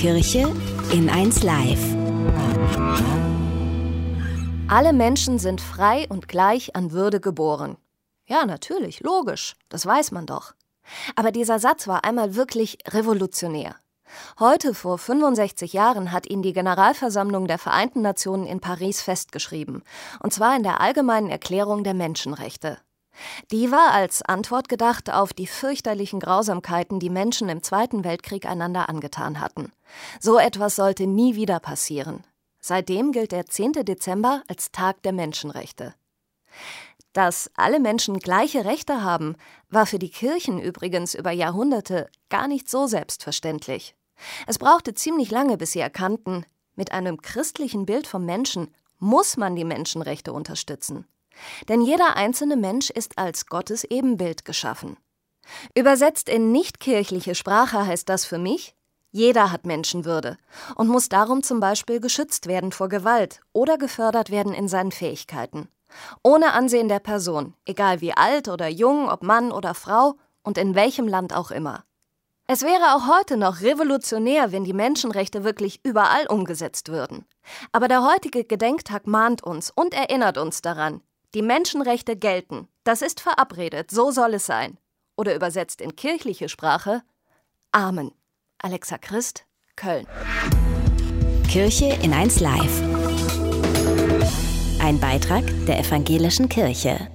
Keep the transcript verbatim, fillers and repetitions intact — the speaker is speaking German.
Kirche in eins Live. Alle Menschen sind frei und gleich an Würde geboren. Ja, natürlich, logisch, das weiß man doch. Aber dieser Satz war einmal wirklich revolutionär. Heute, vor fünfundsechzig Jahren, hat ihn die Generalversammlung der Vereinten Nationen in Paris festgeschrieben, und zwar in der Allgemeinen Erklärung der Menschenrechte. Die war als Antwort gedacht auf die fürchterlichen Grausamkeiten, die Menschen im Zweiten Weltkrieg einander angetan hatten. So etwas sollte nie wieder passieren. Seitdem gilt der zehnte Dezember als Tag der Menschenrechte. Dass alle Menschen gleiche Rechte haben, war für die Kirchen übrigens über Jahrhunderte gar nicht so selbstverständlich. Es brauchte ziemlich lange, bis sie erkannten, mit einem christlichen Bild vom Menschen muss man die Menschenrechte unterstützen. Denn jeder einzelne Mensch ist als Gottes Ebenbild geschaffen. Übersetzt in nichtkirchliche Sprache heißt das für mich: Jeder hat Menschenwürde und muss darum zum Beispiel geschützt werden vor Gewalt oder gefördert werden in seinen Fähigkeiten. Ohne Ansehen der Person, egal wie alt oder jung, ob Mann oder Frau und in welchem Land auch immer. Es wäre auch heute noch revolutionär, wenn die Menschenrechte wirklich überall umgesetzt würden. Aber der heutige Gedenktag mahnt uns und erinnert uns daran: Die Menschenrechte gelten, das ist verabredet, so soll es sein. Oder übersetzt in kirchliche Sprache: Amen. Alexa Christ, Köln. Kirche in eins Live. Ein Beitrag der Evangelischen Kirche.